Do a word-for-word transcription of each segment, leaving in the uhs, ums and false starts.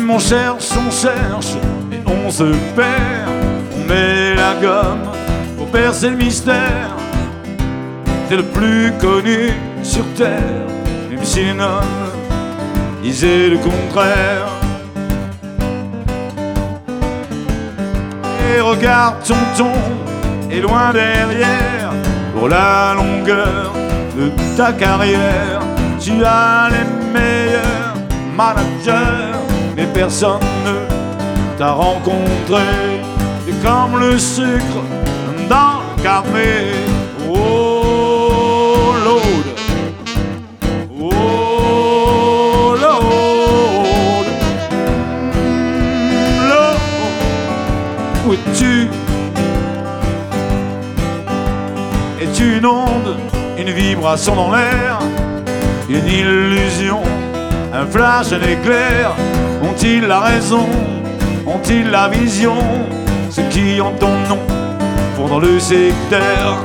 on cherche, on cherche, et on se perd. On met la gomme pour percer le mystère. T'es le plus connu sur terre, même si les noms disaient le contraire. Et regarde tonton, et loin derrière, pour la longueur de ta carrière, tu as les meilleurs managers, mais personne ne t'a rencontré. T'es comme le sucre dans le café. Oh Lord, oh Lord, mm, Lord, où es-tu? Es-tu une onde, une vibration dans l'air, une illusion, un flash, un éclair? Ont-ils la raison? Ont-ils la vision? Ceux qui ont ton nom font dans le secteur.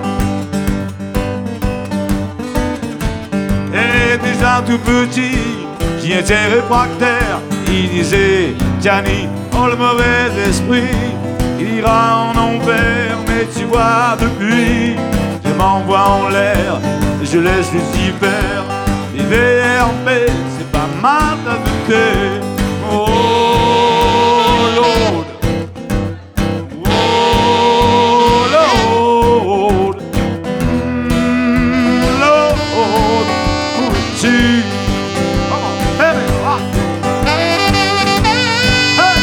Et déjà tout petit, qui était réfractaire, il disait Gianni, oh le mauvais esprit, il ira en enfer. Mais tu vois depuis, je m'envoie en l'air et je laisse Lucifer. Les V R P, c'est pas ma tasse de thé. Oh Lord, oh Lord, mm, Lord, où es-tu? Come on, baby, rock. Hey.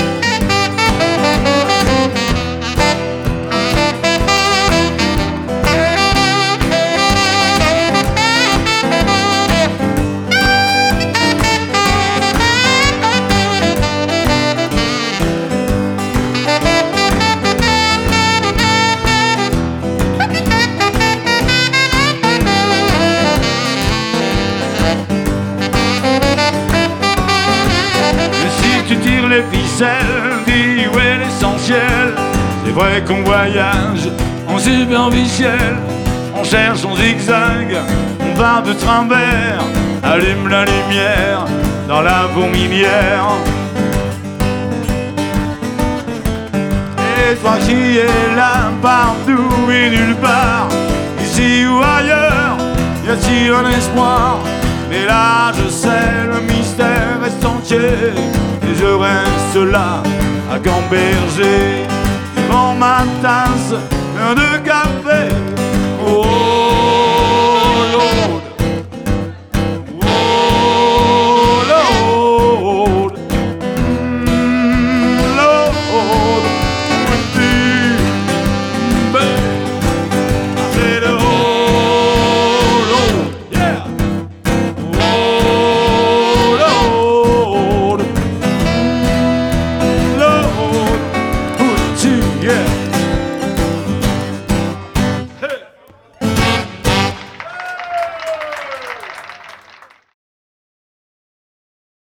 Tu tires les ficelles, dis où est l'essentiel. C'est vrai qu'on voyage en superficiel, on cherche, on zigzag, on va de travers. Allume la lumière dans la fourmilière. Et toi qui es là partout et nulle part, ici ou ailleurs, y a-t-il un espoir? Mais là je sais, le mystère est entier, et je reste là à gamberger devant ma tasse de café.